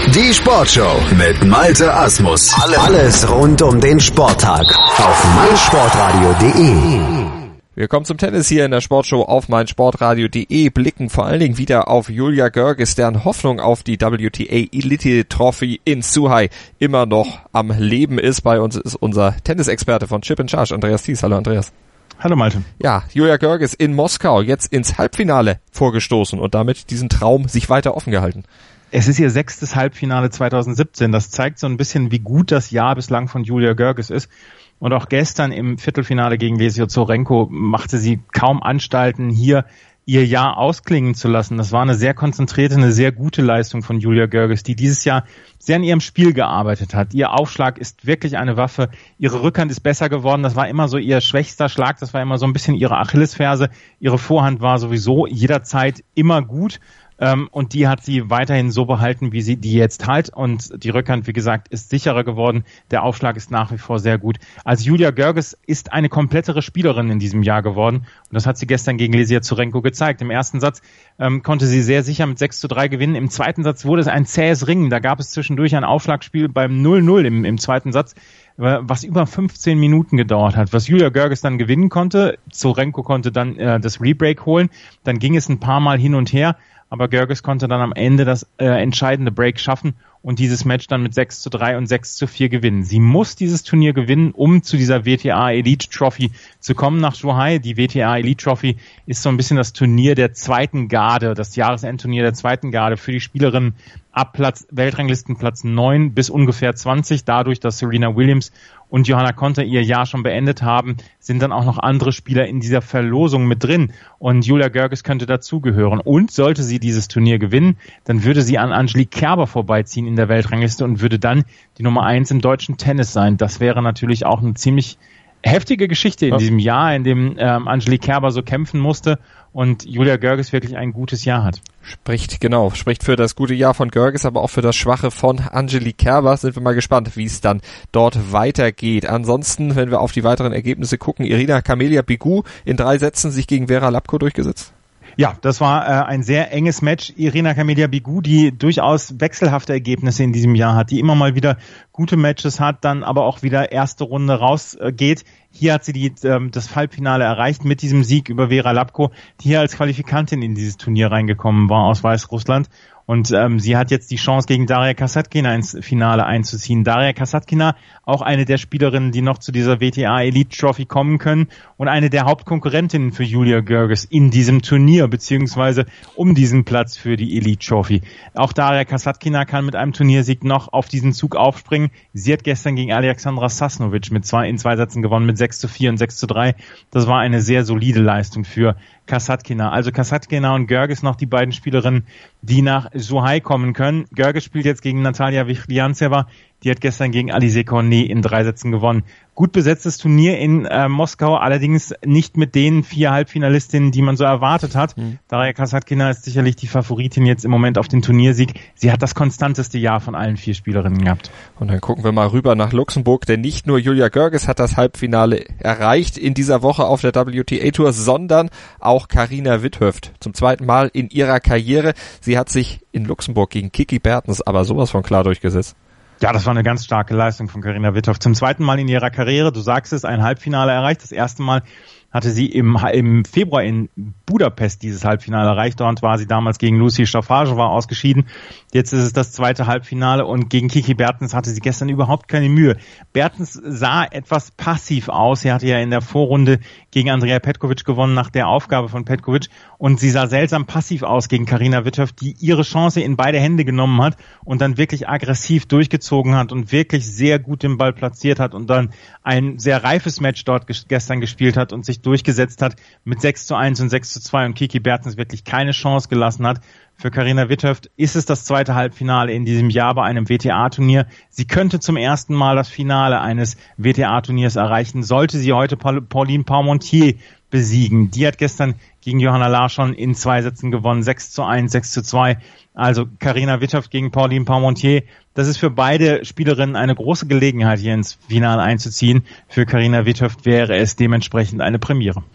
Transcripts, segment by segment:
Die Sportshow mit Malte Asmus. Alles rund um den Sporttag auf meinsportradio.de. Wir kommen zum Tennis hier in der Sportshow auf meinsportradio.de, blicken vor allen Dingen wieder auf Julia Görges, deren Hoffnung auf die WTA Elite Trophy in Zhuhai immer noch am Leben ist. Bei uns ist unser Tennisexperte von Chip in Charge, Andreas Thies. Hallo Andreas. Hallo Malte. Ja, Julia Görges in Moskau jetzt ins Halbfinale vorgestoßen und damit diesen Traum sich weiter offen gehalten. Es ist ihr 6. Halbfinale 2017. Das zeigt so ein bisschen, wie gut das Jahr bislang von Julia Görges ist. Und auch gestern im Viertelfinale gegen Leslie Ozorenko machte sie kaum Anstalten, hier ihr Jahr ausklingen zu lassen. Das war eine sehr konzentrierte, eine sehr gute Leistung von Julia Görges, die dieses Jahr sehr an ihrem Spiel gearbeitet hat. Ihr Aufschlag ist wirklich eine Waffe. Ihre Rückhand ist besser geworden. Das war immer so ihr schwächster Schlag. Das war immer so ein bisschen ihre Achillesferse. Ihre Vorhand war sowieso jederzeit immer gut. Und die hat sie weiterhin so behalten, wie sie die jetzt hat. Und die Rückhand, wie gesagt, ist sicherer geworden. Der Aufschlag ist nach wie vor sehr gut. Also Julia Görges ist eine komplettere Spielerin in diesem Jahr geworden. Und das hat sie gestern gegen Leslie Ozorenko gezeigt. Im ersten Satz konnte sie sehr sicher mit 6:3 gewinnen. Im zweiten Satz wurde es ein zähes Ringen. Da gab es zwischendurch ein Aufschlagspiel beim 0-0 im zweiten Satz, was über 15 Minuten gedauert hat, was Julia Görges dann gewinnen konnte. Ozorenko konnte dann das Rebreak holen. Dann ging es ein paar Mal hin und her. Aber Görges konnte dann am Ende das entscheidende Break schaffen und dieses Match dann mit 6:3 und 6:4 gewinnen. Sie muss dieses Turnier gewinnen, um zu dieser WTA Elite Trophy zu kommen nach Zhuhai. Die WTA Elite Trophy ist so ein bisschen das Turnier der zweiten Garde, das Jahresendturnier der zweiten Garde für die Spielerinnen ab Weltranglistenplatz 9 bis ungefähr 20. Dadurch, dass Serena Williams und Johanna Konta ihr Jahr schon beendet haben, sind dann auch noch andere Spieler in dieser Verlosung mit drin. Und Julia Görges könnte dazugehören. Und sollte sie dieses Turnier gewinnen, dann würde sie an Angelique Kerber vorbeiziehen in der Weltrangliste und würde dann die Nummer 1 im deutschen Tennis sein. Das wäre natürlich auch eine ziemlich heftige Geschichte in diesem Jahr, in dem Angelique Kerber so kämpfen musste und Julia Görges wirklich ein gutes Jahr hat. Spricht für das gute Jahr von Görges, aber auch für das schwache von Angelique Kerber. Sind wir mal gespannt, wie es dann dort weitergeht. Ansonsten, wenn wir auf die weiteren Ergebnisse gucken, Irina Camelia Begu in 3 Sätzen sich gegen Vera Lapko durchgesetzt. Ja, das war ein sehr enges Match. Irina Camelia Begu, die durchaus wechselhafte Ergebnisse in diesem Jahr hat, die immer mal wieder gute Matches hat, dann aber auch wieder erste Runde rausgeht. Hier hat sie das Halbfinale erreicht mit diesem Sieg über Vera Lapko, die hier als Qualifikantin in dieses Turnier reingekommen war aus Weißrussland. Und sie hat jetzt die Chance, gegen Daria Kasatkina ins Finale einzuziehen. Daria Kasatkina, auch eine der Spielerinnen, die noch zu dieser WTA Elite Trophy kommen können und eine der Hauptkonkurrentinnen für Julia Görges in diesem Turnier, beziehungsweise um diesen Platz für die Elite Trophy. Auch Daria Kasatkina kann mit einem Turniersieg noch auf diesen Zug aufspringen. Sie hat gestern gegen Alexandra Sasnovic in 2 Sätzen gewonnen mit 6:4 und 6:3. Das war eine sehr solide Leistung für Kasatkina. Also Kasatkina und Görges noch die beiden Spielerinnen, die nach Zhuhai kommen können. Görges spielt jetzt gegen Natalia Vikliantseva. Die hat gestern gegen Alizé Cornet in 3 Sätzen gewonnen. Gut besetztes Turnier in Moskau, allerdings nicht mit den 4 Halbfinalistinnen, die man so erwartet hat. Daria Kasatkina ist sicherlich die Favoritin jetzt im Moment auf den Turniersieg. Sie hat das konstanteste Jahr von allen 4 Spielerinnen gehabt. Und dann gucken wir mal rüber nach Luxemburg, denn nicht nur Julia Görges hat das Halbfinale erreicht in dieser Woche auf der WTA Tour, sondern auch Carina Witthöft zum 2. Mal in ihrer Karriere. Sie hat sich in Luxemburg gegen Kiki Bertens aber sowas von klar durchgesetzt. Ja, das war eine ganz starke Leistung von Carina Witthöft. Zum 2. Mal in ihrer Karriere, du sagst es, ein Halbfinale erreicht. Das erste Mal hatte sie im Februar in Budapest dieses Halbfinale erreicht. Dort war sie damals gegen Lucy Staffagova ausgeschieden. Jetzt ist es das 2. Halbfinale und gegen Kiki Bertens hatte sie gestern überhaupt keine Mühe. Bertens sah etwas passiv aus. Sie hatte ja in der Vorrunde gegen Andrea Petkovic gewonnen nach der Aufgabe von Petkovic und sie sah seltsam passiv aus gegen Carina Witthöft, die ihre Chance in beide Hände genommen hat und dann wirklich aggressiv durchgezogen hat und wirklich sehr gut den Ball platziert hat und dann ein sehr reifes Match dort gestern gespielt hat und sich durchgesetzt hat mit 6:1 und 6:2 und Kiki Bertens wirklich keine Chance gelassen hat. Für Carina Witthöft ist es das 2. Halbfinale in diesem Jahr bei einem WTA-Turnier. Sie könnte zum ersten Mal das Finale eines WTA-Turniers erreichen, sollte sie heute Pauline Parmentier besiegen. Die hat gestern gegen Johanna Larsson in 2 Sätzen gewonnen, 6:1, 6:2. Also Carina Witthöft gegen Pauline Parmentier. Das ist für beide Spielerinnen eine große Gelegenheit, hier ins Finale einzuziehen. Für Carina Witthöft wäre es dementsprechend eine Premiere.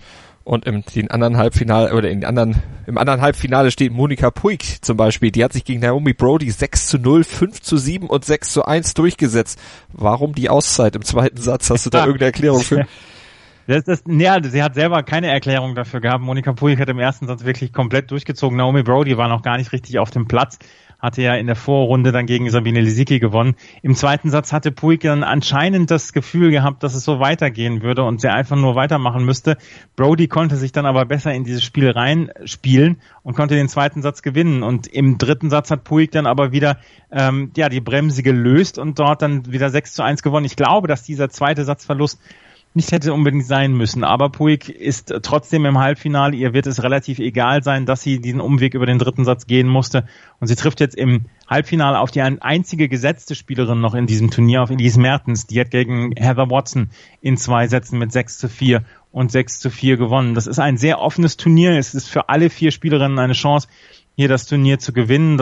Und im anderen Halbfinale steht Monica Puig zum Beispiel. Die hat sich gegen Naomi Brody 6:0, 5:7 und 6:1 durchgesetzt. Warum die Auszeit im zweiten Satz? Hast du da irgendeine Erklärung für? Sie hat selber keine Erklärung dafür gehabt. Monica Puig hat im ersten Satz wirklich komplett durchgezogen. Naomi Brody war noch gar nicht richtig auf dem Platz. Hatte ja in der Vorrunde dann gegen Sabine Lisicki gewonnen. Im zweiten Satz hatte Puig dann anscheinend das Gefühl gehabt, dass es so weitergehen würde und sie einfach nur weitermachen müsste. Brody konnte sich dann aber besser in dieses Spiel reinspielen und konnte den zweiten Satz gewinnen. Und im dritten Satz hat Puig dann aber wieder die Bremse gelöst und dort dann wieder 6:1 gewonnen. Ich glaube, dass dieser zweite Satzverlust nicht hätte unbedingt sein müssen, aber Puig ist trotzdem im Halbfinale. Ihr wird es relativ egal sein, dass sie diesen Umweg über den dritten Satz gehen musste. Und sie trifft jetzt im Halbfinale auf die einzige gesetzte Spielerin noch in diesem Turnier, auf Elise Mertens. Die hat gegen Heather Watson in 2 Sätzen mit 6:4 und 6:4 gewonnen. Das ist ein sehr offenes Turnier. Es ist für alle 4 Spielerinnen eine Chance, hier das Turnier zu gewinnen.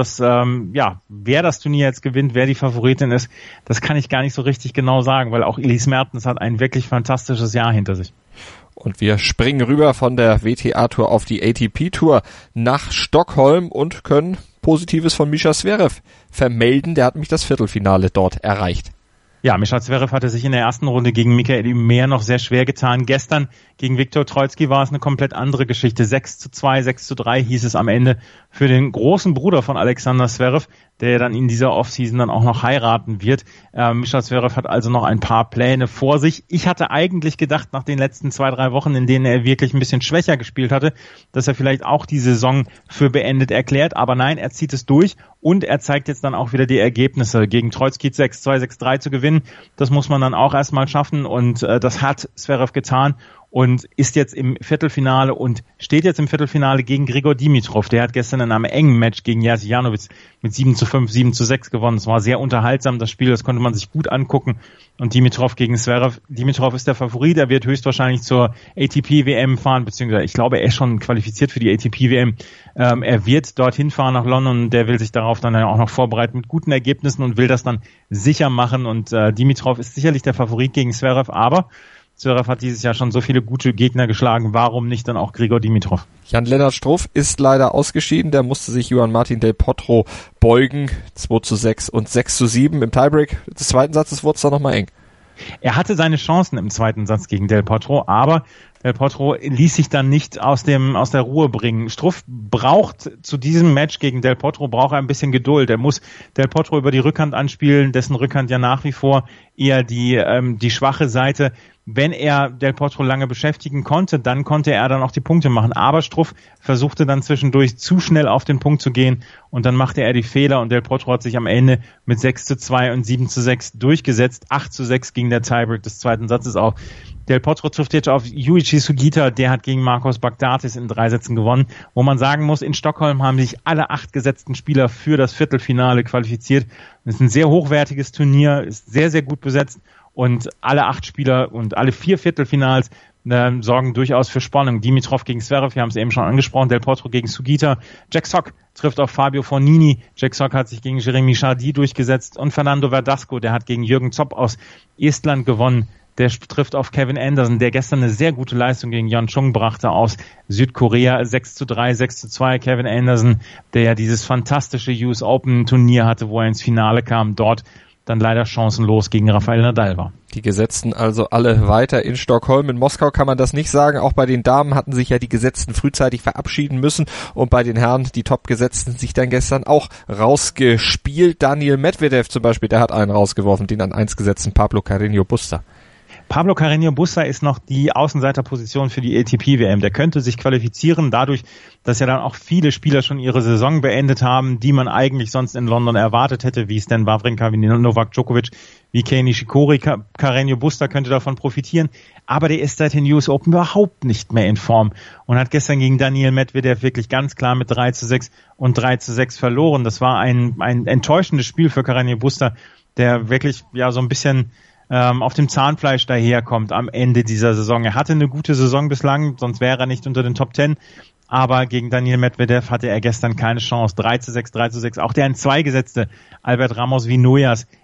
Wer das Turnier jetzt gewinnt, wer die Favoritin ist, das kann ich gar nicht so richtig genau sagen, weil auch Elise Mertens hat ein wirklich fantastisches Jahr hinter sich. Und wir springen rüber von der WTA-Tour auf die ATP-Tour nach Stockholm und können Positives von Mischa Zverev vermelden. Der hat nämlich das Viertelfinale dort erreicht. Ja, Mischa Zverev hatte sich in der ersten Runde gegen Michael Ymer noch sehr schwer getan. Gestern gegen Viktor Troicki war es eine komplett andere Geschichte. 6:2, 6:3 hieß es am Ende für den großen Bruder von Alexander Zverev, der dann in dieser Offseason dann auch noch heiraten wird. Mischa Zverev hat also noch ein paar Pläne vor sich. Ich hatte eigentlich gedacht, nach den letzten 2-3 Wochen, in denen er wirklich ein bisschen schwächer gespielt hatte, dass er vielleicht auch die Saison für beendet erklärt. Aber nein, er zieht es durch und er zeigt jetzt dann auch wieder die Ergebnisse. Gegen Troicki 6:2, 6:3 zu gewinnen, das muss man dann auch erstmal schaffen und das hat Zverev getan und ist jetzt im Viertelfinale und steht jetzt im Viertelfinale gegen Grigor Dimitrov. Der hat gestern in einem engen Match gegen Jerzy Janowicz mit 7:5, 7:6 gewonnen. Es war sehr unterhaltsam, das Spiel, das konnte man sich gut angucken. Und Dimitrov gegen Zverev. Dimitrov ist der Favorit, er wird höchstwahrscheinlich zur ATP-WM fahren, beziehungsweise ich glaube, er ist schon qualifiziert für die ATP-WM. Er wird dorthin fahren nach London und der will sich darauf dann auch noch vorbereiten mit guten Ergebnissen und will das dann sicher machen. Und Dimitrov ist sicherlich der Favorit gegen Zverev, aber Zverev hat dieses Jahr schon so viele gute Gegner geschlagen. Warum nicht dann auch Grigor Dimitrov? Jan-Lennart Struff ist leider ausgeschieden. Der musste sich Juan Martín del Potro beugen. 2:6 und 6:7 im Tiebreak des zweiten Satzes wurde es dann nochmal eng. Er hatte seine Chancen im zweiten Satz gegen Del Potro, aber Del Potro ließ sich dann nicht aus der Ruhe bringen. Struff braucht zu diesem Match gegen Del Potro ein bisschen Geduld. Er muss Del Potro über die Rückhand anspielen, dessen Rückhand ja nach wie vor eher die schwache Seite. Wenn er Del Potro lange beschäftigen konnte, dann konnte er dann auch die Punkte machen. Aber Struff versuchte dann zwischendurch zu schnell auf den Punkt zu gehen und dann machte er die Fehler und Del Potro hat sich am Ende mit 6:2 und 7:6 durchgesetzt. 8:6 ging der Tiebreak des zweiten Satzes auf. Del Potro trifft jetzt auf Yuichi Sugita, der hat gegen Marcos Baghdatis in 3 Sätzen gewonnen. Wo man sagen muss, in Stockholm haben sich alle 8 gesetzten Spieler für das Viertelfinale qualifiziert. Das ist ein sehr hochwertiges Turnier, ist sehr, sehr gut besetzt. Und alle 8 Spieler und alle 4 Viertelfinals sorgen durchaus für Spannung. Dimitrov gegen Zverev, wir haben es eben schon angesprochen, Del Potro gegen Sugita. Jack Sock trifft auf Fabio Fognini. Jack Sock hat sich gegen Jeremy Chardy durchgesetzt. Und Fernando Verdasco, der hat gegen Jürgen Zopp aus Estland gewonnen. Der trifft auf Kevin Anderson, der gestern eine sehr gute Leistung gegen Yeon Chung brachte aus Südkorea. 6:3, 6:2. Kevin Anderson, der ja dieses fantastische US Open Turnier hatte, wo er ins Finale kam, dort dann leider chancenlos gegen Rafael Nadal war. Die Gesetzten also alle weiter in Stockholm. In Moskau kann man das nicht sagen. Auch bei den Damen hatten sich ja die Gesetzten frühzeitig verabschieden müssen und bei den Herren die Top-Gesetzten sich dann gestern auch rausgespielt. Daniil Medvedev zum Beispiel, der hat einen rausgeworfen, den an 1 gesetzten Pablo Carreño Busta. Pablo Carreño Busta ist noch die Außenseiterposition für die ATP-WM. Der könnte sich qualifizieren, dadurch, dass ja dann auch viele Spieler schon ihre Saison beendet haben, die man eigentlich sonst in London erwartet hätte, wie Stan Wawrinka, wie Novak Djokovic, wie Kei Nishikori. Carreño Busta könnte davon profitieren, aber der ist seit den US Open überhaupt nicht mehr in Form und hat gestern gegen Daniil Medvedev wirklich ganz klar mit 3:6 und 3:6 verloren. Das war ein enttäuschendes Spiel für Carreño Busta, der wirklich ja so ein bisschen auf dem Zahnfleisch daherkommt am Ende dieser Saison. Er hatte eine gute Saison bislang, sonst wäre er nicht unter den Top 10. Aber gegen Daniil Medvedev hatte er gestern keine Chance. 3:6, 3:6. Auch der in 2 gesetzte Albert Ramos Vinojas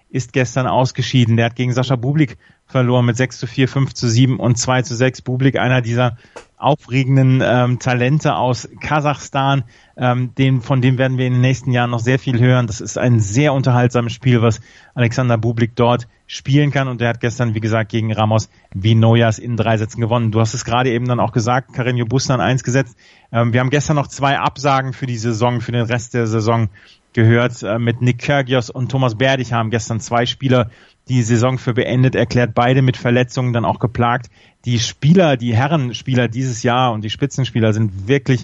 ist gestern ausgeschieden. Der hat gegen Sascha Bublik verloren mit 6:4, 5:7 und 2:6. Bublik, einer dieser aufregenden Talente aus Kasachstan, von dem werden wir in den nächsten Jahren noch sehr viel hören. Das ist ein sehr unterhaltsames Spiel, was Alexander Bublik dort spielen kann, und der hat gestern, wie gesagt, gegen Ramos Vinojas in 3 Sätzen gewonnen. Du hast es gerade eben dann auch gesagt, Carreño Busta an 1 gesetzt. Wir haben gestern noch 2 Absagen für die Saison, für den Rest der Saison gehört. Mit Nick Kyrgios und Thomas Berdych haben gestern 2 Spieler die Saison für beendet erklärt, beide mit Verletzungen dann auch geplagt. Die Herrenspieler dieses Jahr und die Spitzenspieler sind wirklich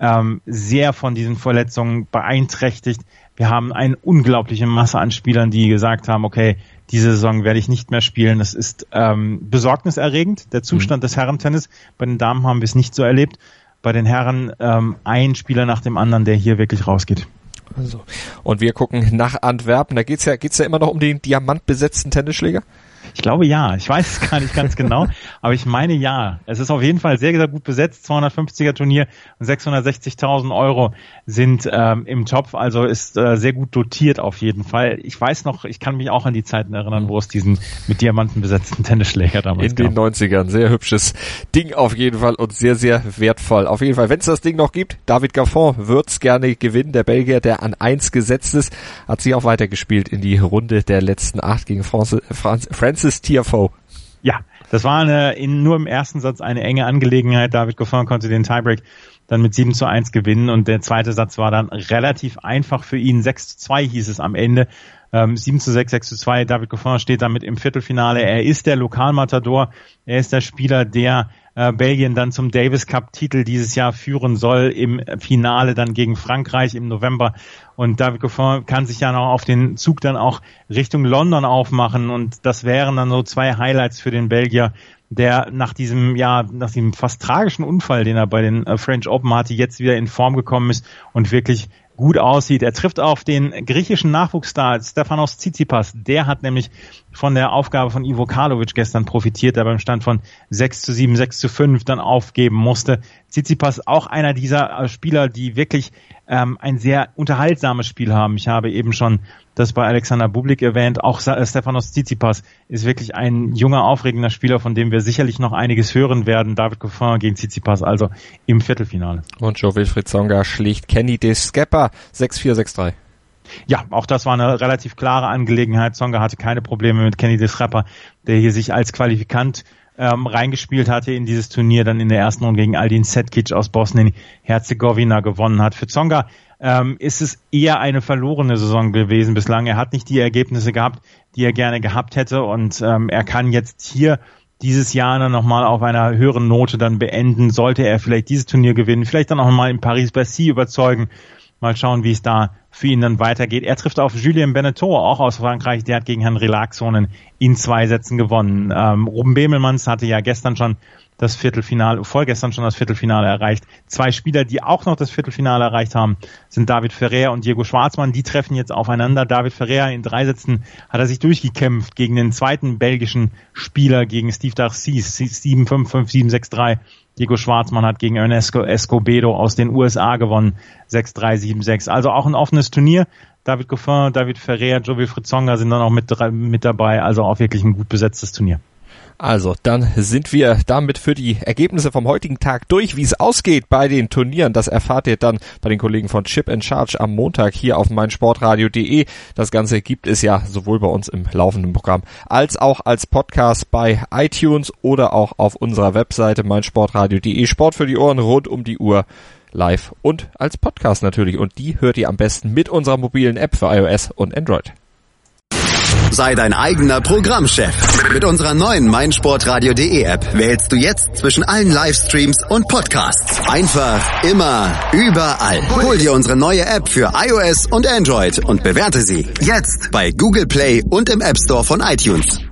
sehr von diesen Verletzungen beeinträchtigt. Wir haben eine unglaubliche Masse an Spielern, die gesagt haben, okay, diese Saison werde ich nicht mehr spielen. Das ist besorgniserregend, der Zustand des Herrentennis. Bei den Damen haben wir es nicht so erlebt. Bei den Herren ein Spieler nach dem anderen, der hier wirklich rausgeht. Also. Und wir gucken nach Antwerpen. Da geht's ja immer noch um den diamantbesetzten Tennisschläger? Ich glaube ja. Ich weiß es gar nicht ganz genau, aber ich meine ja. Es ist auf jeden Fall sehr, sehr gut besetzt. 250er Turnier und 660.000 Euro sind im Topf. Also ist sehr gut dotiert auf jeden Fall. Ich weiß noch, ich kann mich auch an die Zeiten erinnern, wo es diesen mit Diamanten besetzten Tennisschläger damals gab. In den 90ern. Sehr hübsches Ding auf jeden Fall und sehr, sehr wertvoll. Auf jeden Fall, wenn es das Ding noch gibt, David Goffin wird's gerne gewinnen. Der Belgier, der an 1 gesetzt ist, hat sich auch weitergespielt in die Runde der letzten 8 gegen Francis Tiafoe. Ja, das war nur im ersten Satz eine enge Angelegenheit. David Goffin konnte den Tiebreak dann mit 7:1 gewinnen, und der zweite Satz war dann relativ einfach für ihn. 6:2 hieß es am Ende. 7:6, 6:2. David Goffin steht damit im Viertelfinale. Er ist der Lokalmatador. Er ist der Spieler, der Belgien dann zum Davis Cup Titel dieses Jahr führen soll, im Finale dann gegen Frankreich im November. Und David Goffin kann sich ja noch auf den Zug dann auch Richtung London aufmachen, und das wären dann so 2 Highlights für den Belgier, der nach diesem fast tragischen Unfall, den er bei den French Open hatte, jetzt wieder in Form gekommen ist und wirklich gut aussieht. Er trifft auf den griechischen Nachwuchsstar Stefanos Tsitsipas. Der hat nämlich von der Aufgabe von Ivo Karlovic gestern profitiert, der beim Stand von 6:7, 6:5 dann aufgeben musste. Tsitsipas auch einer dieser Spieler, die wirklich ein sehr unterhaltsames Spiel haben. Ich habe eben schon das bei Alexander Bublik erwähnt. Auch Stefanos Tsitsipas ist wirklich ein junger, aufregender Spieler, von dem wir sicherlich noch einiges hören werden. David Goffin gegen Tsitsipas, also im Viertelfinale. Und Jo-Wilfried Tsonga schlägt Kenny de Skepper 6:4, 6:3. Ja, auch das war eine relativ klare Angelegenheit. Tsonga hatte keine Probleme mit Kenny de Skepper, der hier sich als Qualifikant reingespielt hatte in dieses Turnier, dann in der ersten Runde gegen Aldin Setkic aus Bosnien-Herzegowina gewonnen hat. Für Tsonga ist es eher eine verlorene Saison gewesen bislang. Er hat nicht die Ergebnisse gehabt, die er gerne gehabt hätte, und er kann jetzt hier dieses Jahr dann nochmal auf einer höheren Note dann beenden. Sollte er vielleicht dieses Turnier gewinnen, vielleicht dann auch nochmal in Paris-Bercy überzeugen. Mal schauen, wie es da für ihn dann weitergeht. Er trifft auf Julien Benneteau, auch aus Frankreich. Der hat gegen Henri Laaksonen in 2 Sätzen gewonnen. Ruben Bemelmans hatte ja vorgestern schon das Viertelfinale erreicht. 2 Spieler, die auch noch das Viertelfinale erreicht haben, sind David Ferrer und Diego Schwartzmann. Die treffen jetzt aufeinander. David Ferrer in 3 Sätzen hat er sich durchgekämpft gegen den zweiten belgischen Spieler, gegen Steve Darcis. 7-5, 5-7, 6-3. Diego Schwartzmann hat gegen Ernesto Escobedo aus den USA gewonnen. 6-3, 7-6. Also auch ein offenes Turnier. David Goffin, David Ferrer, Jo-Wilfried Tsonga sind dann auch mit dabei. Also auch wirklich ein gut besetztes Turnier. Also, dann sind wir damit für die Ergebnisse vom heutigen Tag durch. Wie es ausgeht bei den Turnieren, das erfahrt ihr dann bei den Kollegen von Chip & Charge am Montag hier auf meinsportradio.de. Das Ganze gibt es ja sowohl bei uns im laufenden Programm als auch als Podcast bei iTunes oder auch auf unserer Webseite meinsportradio.de. Sport für die Ohren rund um die Uhr. Live und als Podcast natürlich. Und die hört ihr am besten mit unserer mobilen App für iOS und Android. Sei dein eigener Programmchef. Mit unserer neuen meinsportradio.de App wählst du jetzt zwischen allen Livestreams und Podcasts. Einfach, immer, überall. Hol dir unsere neue App für iOS und Android und bewerte sie jetzt bei Google Play und im App Store von iTunes.